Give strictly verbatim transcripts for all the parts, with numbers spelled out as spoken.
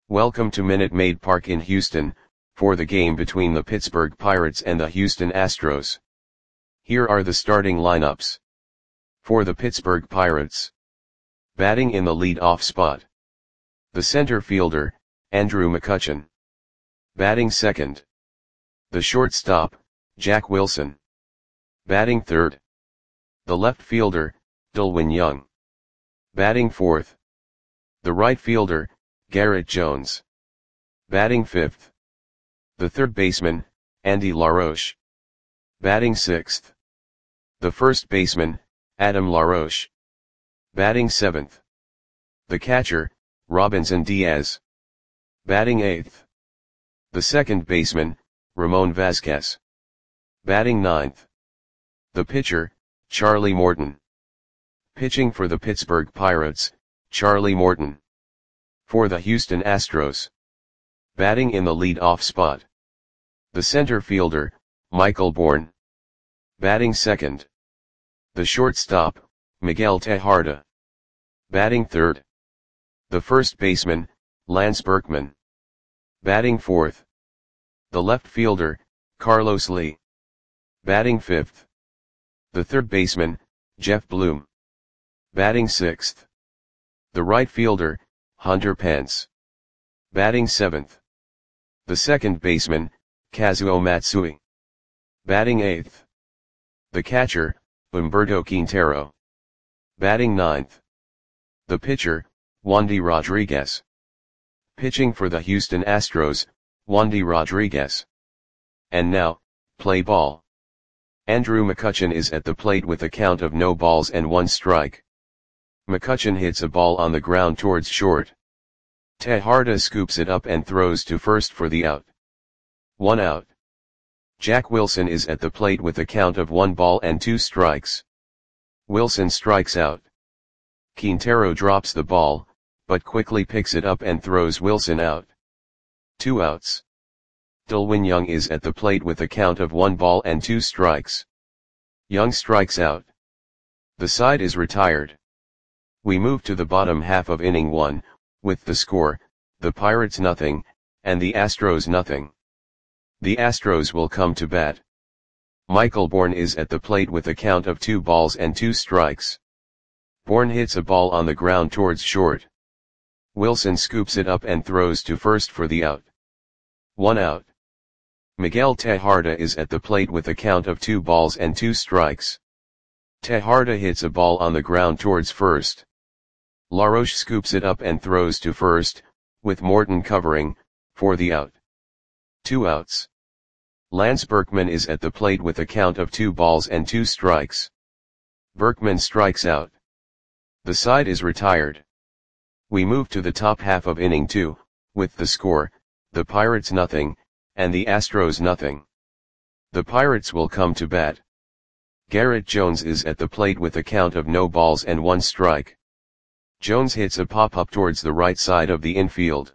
Welcome to Minute Maid Park in Houston, for the game between the Pittsburgh Pirates and the Houston Astros. Here are the starting lineups. For the Pittsburgh Pirates. Batting in the lead-off spot. The center fielder, Andrew McCutchen. Batting second. The shortstop, Jack Wilson. Batting third. The left fielder, Delwin Young. Batting fourth. The right fielder, Garrett Jones. Batting fifth. The third baseman, Andy LaRoche. Batting sixth. The first baseman, Adam LaRoche. Batting seventh. The catcher, Robinson Diaz. Batting eighth. The second baseman, Ramon Vasquez. Batting ninth. The pitcher, Charlie Morton. Pitching for the Pittsburgh Pirates, Charlie Morton. For the Houston Astros. Batting in the lead-off spot. The center fielder, Michael Bourn. Batting second. The shortstop, Miguel Tejada. Batting third. The first baseman, Lance Berkman. Batting fourth. The left fielder, Carlos Lee. Batting fifth. The third baseman, Jeff Bloom. Batting sixth. The right fielder, Hunter Pence. Batting seventh. The second baseman, Kazuo Matsui. Batting eighth. The catcher, Humberto Quintero. Batting ninth. The pitcher, Wandy Rodriguez. Pitching for the Houston Astros, Wandy Rodriguez. And now, play ball. Andrew McCutchen is at the plate with a count of no balls and one strike. McCutchen hits a ball on the ground towards short. Tejada scoops it up and throws to first for the out. One out. Jack Wilson is at the plate with a count of one ball and two strikes. Wilson strikes out. Quintero drops the ball, but quickly picks it up and throws Wilson out. Two outs. Delwin Young is at the plate with a count of one ball and two strikes. Young strikes out. The side is retired. We move to the bottom half of inning one, with the score, the Pirates nothing, and the Astros nothing. The Astros will come to bat. Michael Bourn is at the plate with a count of two balls and two strikes. Bourn hits a ball on the ground towards short. Wilson scoops it up and throws to first for the out. One out. Miguel Tejada is at the plate with a count of two balls and two strikes. Tejada hits a ball on the ground towards first. LaRoche scoops it up and throws to first, with Morton covering, for the out. Two outs. Lance Berkman is at the plate with a count of two balls and two strikes. Berkman strikes out. The side is retired. We move to the top half of inning two, with the score, the Pirates nothing, and the Astros nothing. The Pirates will come to bat. Garrett Jones is at the plate with a count of no balls and one strike. Jones hits a pop-up towards the right side of the infield.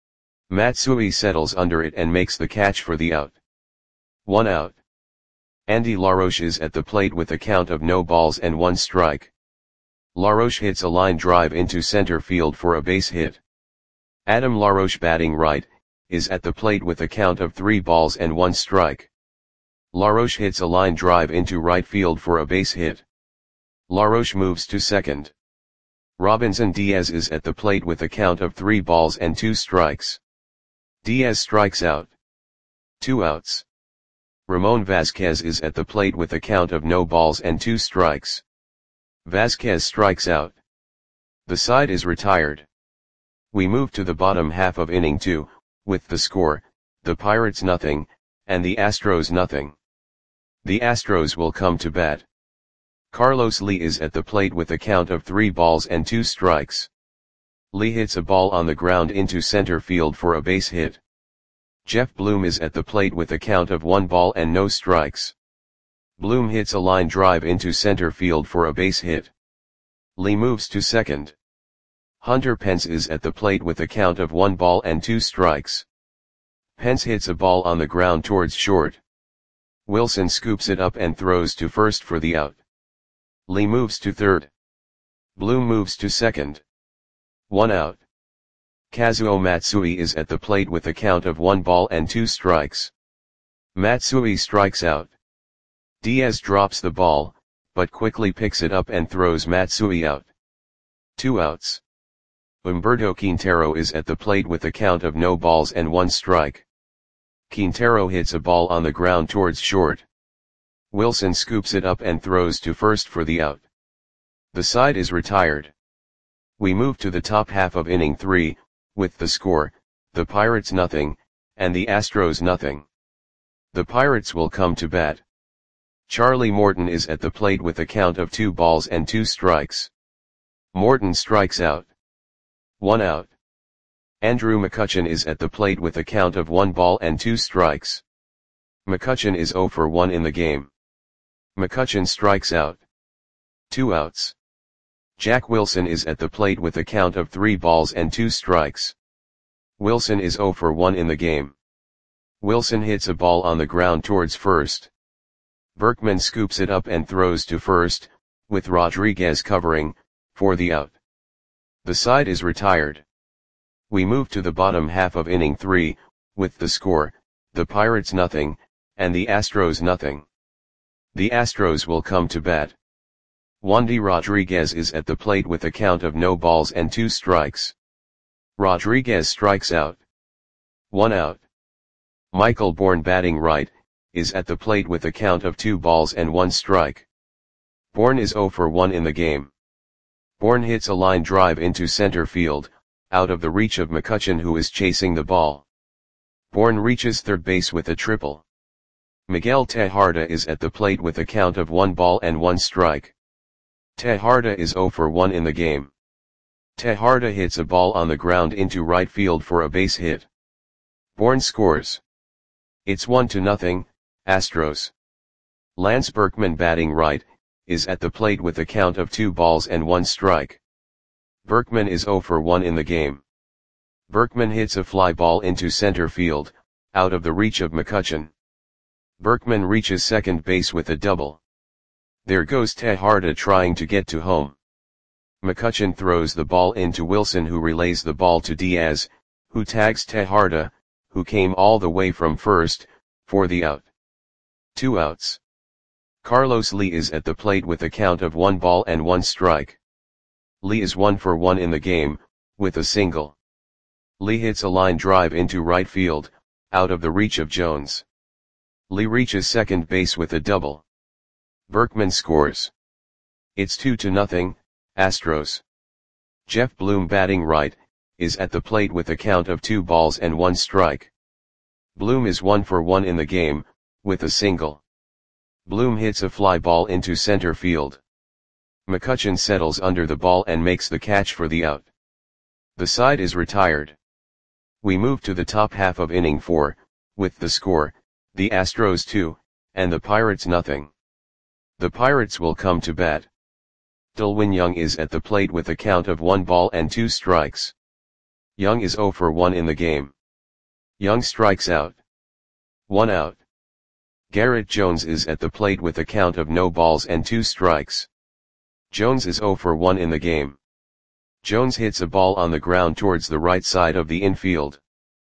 Matsui settles under it and makes the catch for the out. One out. Andy LaRoche is at the plate with a count of no balls and one strike. LaRoche hits a line drive into center field for a base hit. Adam LaRoche, batting right, is at the plate with a count of three balls and one strike. LaRoche hits a line drive into right field for a base hit. LaRoche moves to second. Robinson Diaz is at the plate with a count of three balls and two strikes. Diaz strikes out. Two outs. Ramon Vasquez is at the plate with a count of no balls and two strikes. Vasquez strikes out. The side is retired. We move to the bottom half of inning two, with the score, the Pirates nothing, and the Astros nothing. The Astros will come to bat. Carlos Lee is at the plate with a count of three balls and two strikes. Lee hits a ball on the ground into center field for a base hit. Jeff Bloom is at the plate with a count of one ball and no strikes. Bloom hits a line drive into center field for a base hit. Lee moves to second. Hunter Pence is at the plate with a count of one ball and two strikes. Pence hits a ball on the ground towards short. Wilson scoops it up and throws to first for the out. Lee moves to third. Bloom moves to second. One out. Kazuo Matsui is at the plate with a count of one ball and two strikes. Matsui strikes out. Diaz drops the ball, but quickly picks it up and throws Matsui out. Two outs. Humberto Quintero is at the plate with a count of no balls and one strike. Quintero hits a ball on the ground towards short. Wilson scoops it up and throws to first for the out. The side is retired. We move to the top half of inning three, with the score, the Pirates nothing, and the Astros nothing. The Pirates will come to bat. Charlie Morton is at the plate with a count of two balls and two strikes. Morton strikes out. One out. Andrew McCutchen is at the plate with a count of one ball and two strikes. McCutchen is zero for one in the game. McCutchen strikes out. Two outs. Jack Wilson is at the plate with a count of three balls and two strikes. Wilson is zero for one in the game. Wilson hits a ball on the ground towards first. Berkman scoops it up and throws to first, with Rodriguez covering, for the out. The side is retired. We move to the bottom half of inning three, with the score, the Pirates nothing, and the Astros nothing. The Astros will come to bat. Wandy Rodriguez is at the plate with a count of no balls and two strikes. Rodriguez strikes out. One out. Michael Bourne batting right, is at the plate with a count of two balls and one strike. Bourne is zero for one in the game. Bourne hits a line drive into center field, out of the reach of McCutchen who is chasing the ball. Bourne reaches third base with a triple. Miguel Tejada is at the plate with a count of one ball and one strike. Tejada is zero for one in the game. Tejada hits a ball on the ground into right field for a base hit. Bourne scores. It's one to nothing, Astros. Lance Berkman batting right, is at the plate with a count of two balls and one strike. Berkman is zero for one in the game. Berkman hits a fly ball into center field, out of the reach of McCutchen. Berkman reaches second base with a double. There goes Tejada trying to get to home. McCutchen throws the ball into Wilson who relays the ball to Diaz, who tags Tejada, who came all the way from first, for the out. Two outs. Carlos Lee is at the plate with a count of one ball and one strike. Lee is one for one in the game, with a single. Lee hits a line drive into right field, out of the reach of Jones. Lee reaches second base with a double. Berkman scores. It's two to nothing, Astros. Jeff Bloom batting right, is at the plate with a count of two balls and one strike. Bloom is one for one in the game, with a single. Bloom hits a fly ball into center field. McCutchen settles under the ball and makes the catch for the out. The side is retired. We move to the top half of inning four, with the score, the Astros two, and the Pirates nothing. The Pirates will come to bat. Delwin Young is at the plate with a count of one ball and two strikes. Young is zero for one in the game. Young strikes out. One out. Garrett Jones is at the plate with a count of no balls and two strikes. Jones is zero for one in the game. Jones hits a ball on the ground towards the right side of the infield.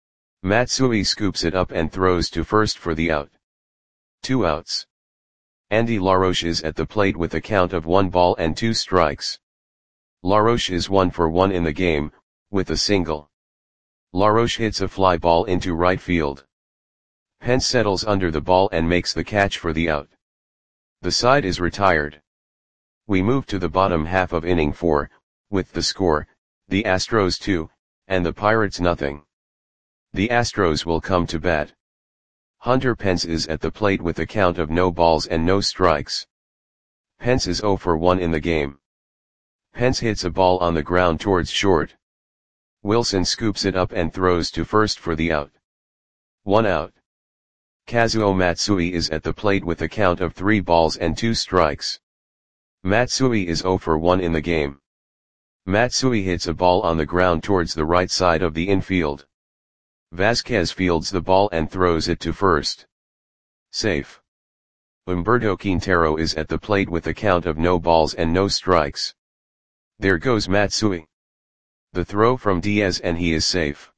Matsui scoops it up and throws to first for the out. Two outs. Andy LaRoche is at the plate with a count of one ball and two strikes. LaRoche is one for one in the game, with a single. LaRoche hits a fly ball into right field. Pence settles under the ball and makes the catch for the out. The side is retired. We move to the bottom half of inning four, with the score, the Astros two, and the Pirates nothing. The Astros will come to bat. Hunter Pence is at the plate with a count of no balls and no strikes. Pence is zero for one in the game. Pence hits a ball on the ground towards short. Wilson scoops it up and throws to first for the out. One out. Kazuo Matsui is at the plate with a count of three balls and two strikes. Matsui is zero for one in the game. Matsui hits a ball on the ground towards the right side of the infield. Vasquez fields the ball and throws it to first. Safe. Humberto Quintero is at the plate with a count of no balls and no strikes. There goes Matsui. The throw from Diaz and he is safe.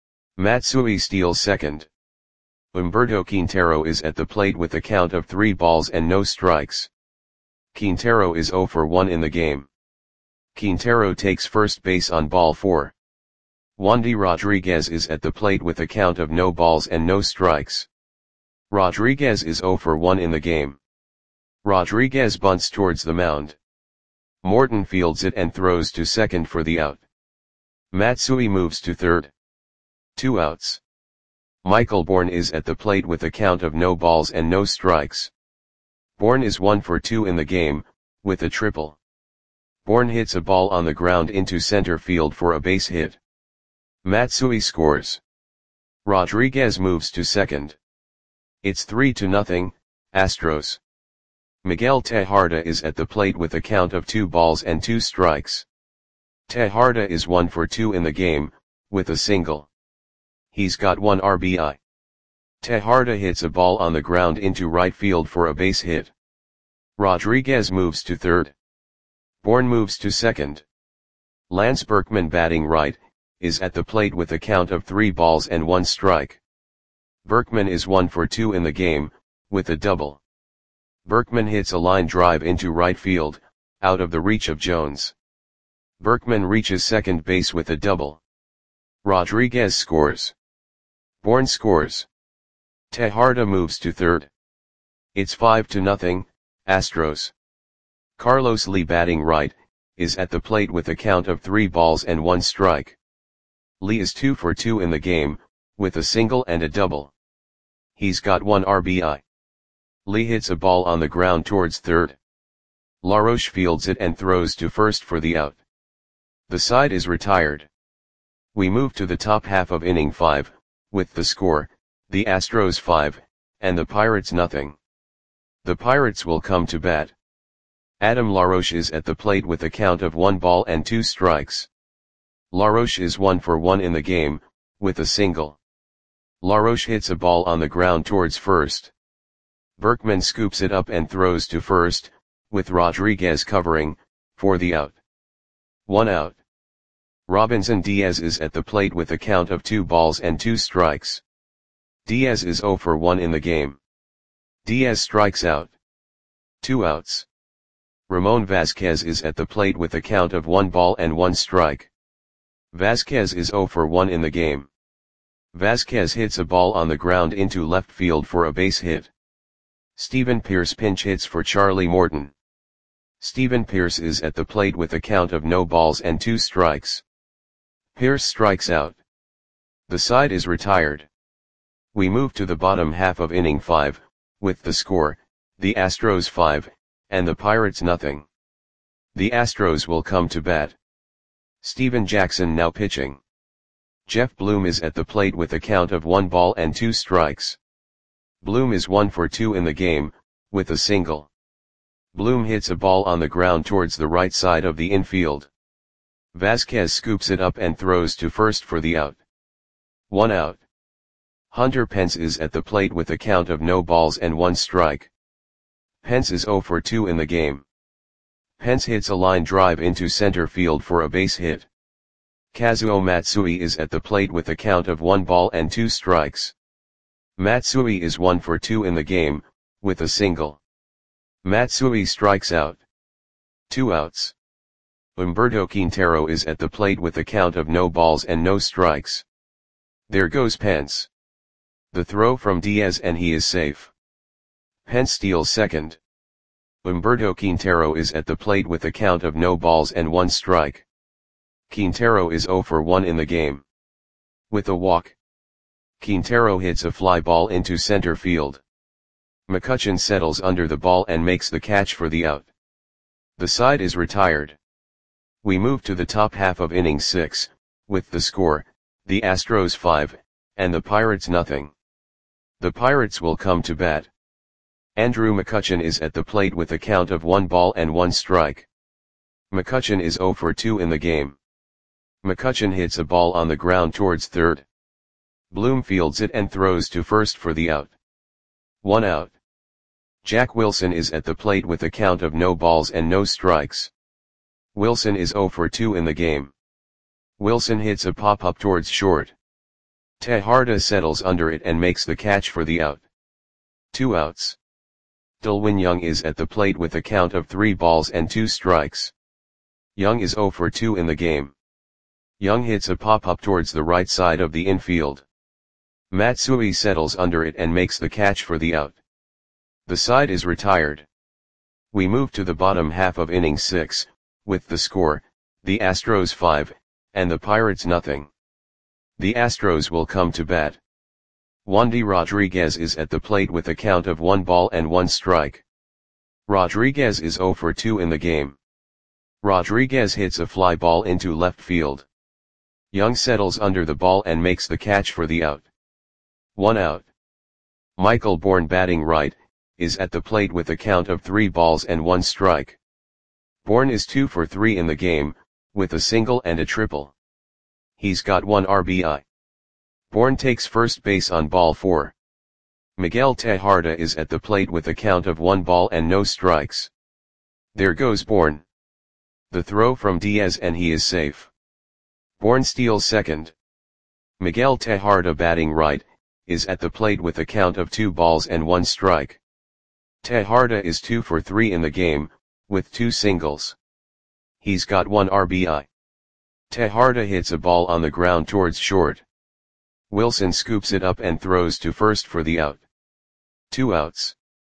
Matsui steals second. Humberto Quintero is at the plate with a count of three balls and no strikes. Quintero is zero for one in the game. Quintero takes first base on ball four. Wandy Rodriguez is at the plate with a count of no balls and no strikes. Rodriguez is zero for one in the game. Rodriguez bunts towards the mound. Morton fields it and throws to second for the out. Matsui moves to third. Two outs. Michael Bourne is at the plate with a count of no balls and no strikes. Bourne is one for two in the game, with a triple. Bourne hits a ball on the ground into center field for a base hit. Matsui scores. Rodriguez moves to second. It's three to nothing, Astros. Miguel Tejada is at the plate with a count of two balls and two strikes. Tejada is one for two in the game, with a single. He's got one R B I. Tejada hits a ball on the ground into right field for a base hit. Rodriguez moves to third. Bourne moves to second. Lance Berkman, batting right, is at the plate with a count of three balls and one strike. Berkman is one for two in the game, with a double. Berkman hits a line drive into right field, out of the reach of Jones. Berkman reaches second base with a double. Rodriguez scores. Bourne scores. Tejada moves to third. It's five to nothing, Astros. Carlos Lee, batting right, is at the plate with a count of three balls and one strike. Lee is two for two in the game, with a single and a double. He's got one R B I. Lee hits a ball on the ground towards third. LaRoche fields it and throws to first for the out. The side is retired. We move to the top half of inning five, with the score, the Astros five, and the Pirates nothing. The Pirates will come to bat. Adam LaRoche is at the plate with a count of one ball and two strikes. LaRoche is one for one in the game, with a single. LaRoche hits a ball on the ground towards first. Berkman scoops it up and throws to first, with Rodriguez covering, for the out. One out. Robinson Diaz is at the plate with a count of two balls and two strikes. Diaz is zero for one in the game. Diaz strikes out. Two outs. Ramon Vasquez is at the plate with a count of one ball and one strike. Vasquez is zero for one in the game. Vasquez hits a ball on the ground into left field for a base hit. Stephen Pearce pinch hits for Charlie Morton. Stephen Pearce is at the plate with a count of no balls and two strikes. Pearce strikes out. The side is retired. We move to the bottom half of inning five, with the score, the Astros five, and the Pirates nothing. The Astros will come to bat. Steven Jackson now pitching. Jeff Bloom is at the plate with a count of one ball and two strikes. Bloom is one for two in the game, with a single. Bloom hits a ball on the ground towards the right side of the infield. Vasquez scoops it up and throws to first for the out. One out. Hunter Pence is at the plate with a count of no balls and one strike. Pence is zero for two in the game. Pence hits a line drive into center field for a base hit. Kazuo Matsui is at the plate with a count of one ball and two strikes. Matsui is one for two in the game, with a single. Matsui strikes out. Two outs. Humberto Quintero is at the plate with a count of no balls and no strikes. There goes Pence. The throw from Diaz and he is safe. Pence steals second. Humberto Quintero is at the plate with a count of no balls and one strike. Quintero is zero for one in the game. With a walk. Quintero hits a fly ball into center field. McCutchen settles under the ball and makes the catch for the out. The side is retired. We move to the top half of inning six, with the score, the Astros five, and the Pirates nothing. The Pirates will come to bat. Andrew McCutchen is at the plate with a count of one ball and one strike. McCutchen is zero for two in the game. McCutchen hits a ball on the ground towards third. Bloom fields it and throws to first for the out. One out. Jack Wilson is at the plate with a count of no balls and no strikes. Wilson is zero for two in the game. Wilson hits a pop-up towards short. Tejada settles under it and makes the catch for the out. Two outs. Delwin Young is at the plate with a count of three balls and two strikes. Young is zero for two in the game. Young hits a pop-up towards the right side of the infield. Matsui settles under it and makes the catch for the out. The side is retired. We move to the bottom half of inning six, with the score, the Astros five, and the Pirates nothing. The Astros will come to bat. Wandy Rodriguez is at the plate with a count of one ball and one strike. Rodriguez is zero for two in the game. Rodriguez hits a fly ball into left field. Young settles under the ball and makes the catch for the out. One out. Michael Bourne, batting right, is at the plate with a count of three balls and one strike. Bourne is two for three in the game, with a single and a triple. He's got one R B I. Bourne takes first base on ball four. Miguel Tejada is at the plate with a count of one ball and no strikes. There goes Bourne. The throw from Diaz and he is safe. Bourne steals second. Miguel Tejada, batting right, is at the plate with a count of two balls and one strike. Tejada is two for three in the game, with two singles. He's got one R B I. Tejada hits a ball on the ground towards short. Wilson scoops it up and throws to first for the out. Two outs.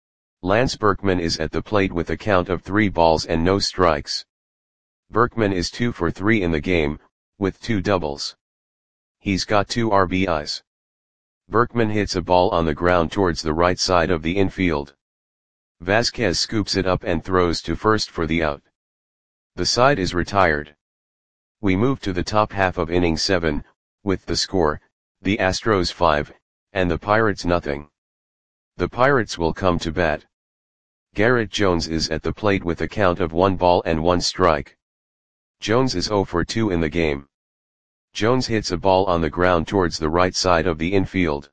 Lance Berkman is at the plate with a count of three balls and no strikes. Berkman is two for three in the game, with two doubles. He's got two R B Is. Berkman hits a ball on the ground towards the right side of the infield. Vasquez scoops it up and throws to first for the out. The side is retired. We move to the top half of inning seven, with the score, the Astros five, and the Pirates nothing. The Pirates will come to bat. Garrett Jones is at the plate with a count of one ball and one strike. Jones is zero for two in the game. Jones hits a ball on the ground towards the right side of the infield.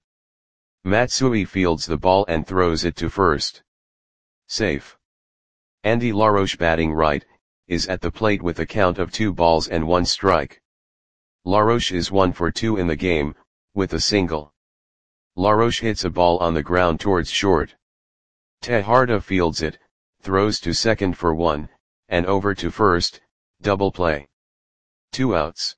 Matsui fields the ball and throws it to first. Safe. Andy LaRoche, batting right, is at the plate with a count of two balls and one strike. LaRoche is one for two in the game, with a single. LaRoche hits a ball on the ground towards short. Tejada fields it, throws to second for one, and over to first, double play. Two outs.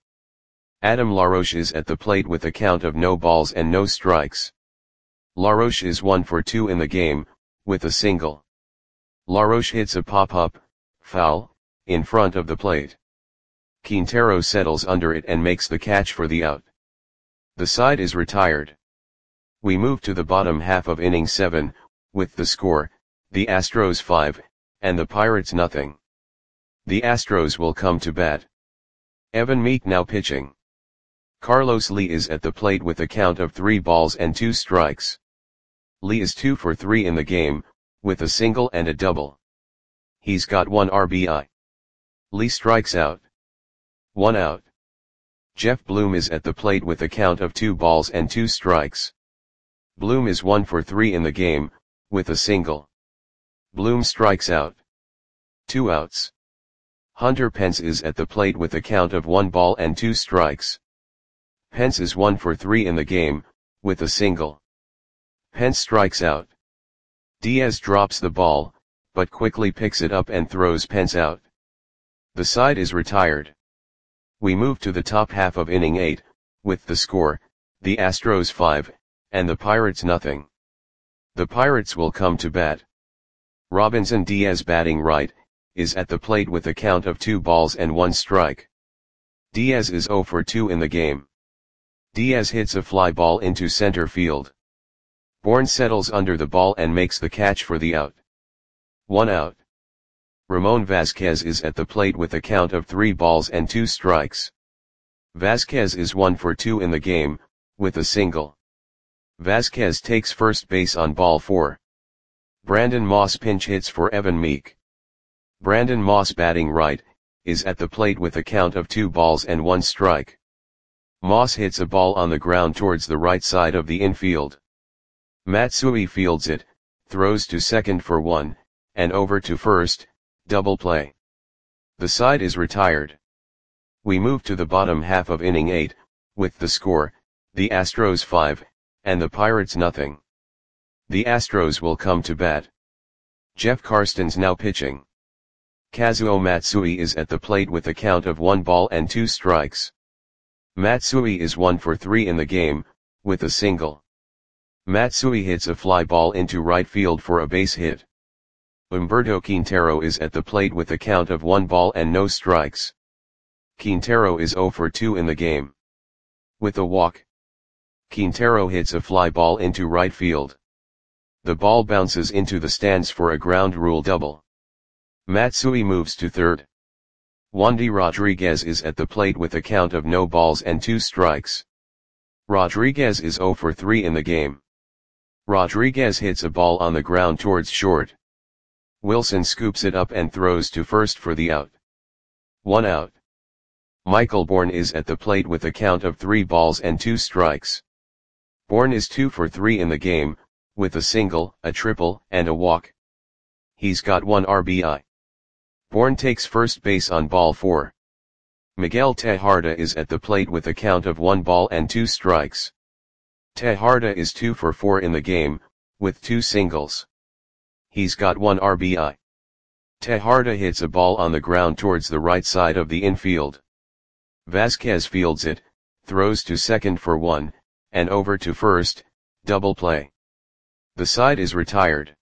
Adam LaRoche is at the plate with a count of no balls and no strikes. LaRoche is one for two in the game, with a single. LaRoche hits a pop-up, foul, in front of the plate. Quintero settles under it and makes the catch for the out. The side is retired. We move to the bottom half of inning seven, with the score, the Astros five, and the Pirates nothing. The Astros will come to bat. Evan Meek now pitching. Carlos Lee is at the plate with a count of three balls and two strikes. Lee is two for three in the game, with a single and a double. He's got one R B I. Lee strikes out. One out. Jeff Bloom is at the plate with a count of two balls and two strikes. Bloom is one for three in the game, with a single. Bloom strikes out. Two outs. Hunter Pence is at the plate with a count of one ball and two strikes. Pence is one for three in the game, with a single. Pence strikes out. Diaz drops the ball, but quickly picks it up and throws Pence out. The side is retired. We move to the top half of inning eight, with the score, the Astros five, and the Pirates nothing. The Pirates will come to bat. Robinson Diaz, batting right, is at the plate with a count of two balls and one strike. Diaz is zero for two in the game. Diaz hits a fly ball into center field. Bourne settles under the ball and makes the catch for the out. One out. Ramon Vasquez is at the plate with a count of three balls and two strikes. Vasquez is one for two in the game, with a single. Vasquez takes first base on ball four. Brandon Moss pinch hits for Evan Meek. Brandon Moss, batting right, is at the plate with a count of two balls and one strike. Moss hits a ball on the ground towards the right side of the infield. Matsui fields it, throws to second for one, and over to first, double play. The side is retired. We move to the bottom half of inning eight, with the score, the Astros five, and the Pirates nothing. The Astros will come to bat. Jeff Karstens now pitching. Kazuo Matsui is at the plate with a count of one ball and two strikes. Matsui is one for three in the game, with a single. Matsui hits a fly ball into right field for a base hit. Humberto Quintero is at the plate with a count of one ball and no strikes. Quintero is zero for two in the game. With a walk. Quintero hits a fly ball into right field. The ball bounces into the stands for a ground rule double. Matsui moves to third. Wandy Rodriguez is at the plate with a count of no balls and two strikes. Rodriguez is zero for three in the game. Rodriguez hits a ball on the ground towards short. Wilson scoops it up and throws to first for the out. One out. Michael Bourne is at the plate with a count of three balls and two strikes. Bourne is two for three in the game, with a single, a triple, and a walk. He's got one R B I. Bourne takes first base on ball four. Miguel Tejada is at the plate with a count of one ball and two strikes. Tejada is two for four in the game, with two singles. He's got one R B I. Tejada hits a ball on the ground towards the right side of the infield. Vasquez fields it, throws to second for one, and over to first, double play. The side is retired.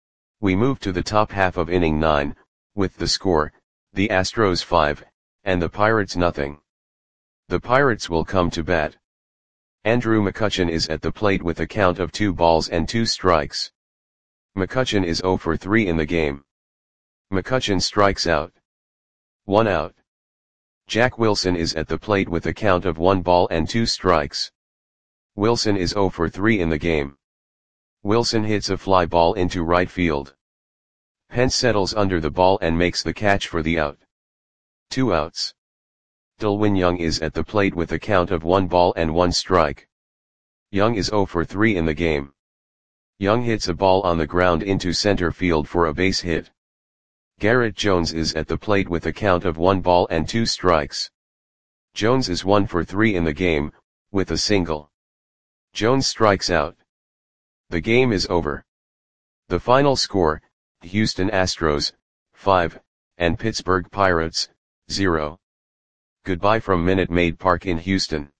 We move to the top half of inning nine, with the score, the Astros five, and the Pirates nothing. The Pirates will come to bat. Andrew McCutchen is at the plate with a count of two balls and two strikes. McCutchen is zero for three in the game. McCutchen strikes out. One out. Jack Wilson is at the plate with a count of one ball and two strikes. Wilson is zero for three in the game. Wilson hits a fly ball into right field. Pence settles under the ball and makes the catch for the out. Two outs. Delwin Young is at the plate with a count of one ball and one strike. Young is zero for three in the game. Young hits a ball on the ground into center field for a base hit. Garrett Jones is at the plate with a count of one ball and two strikes. Jones is one for three in the game, with a single. Jones strikes out. The game is over. The final score, Houston Astros, five, and Pittsburgh Pirates, zero. Goodbye from Minute Maid Park in Houston.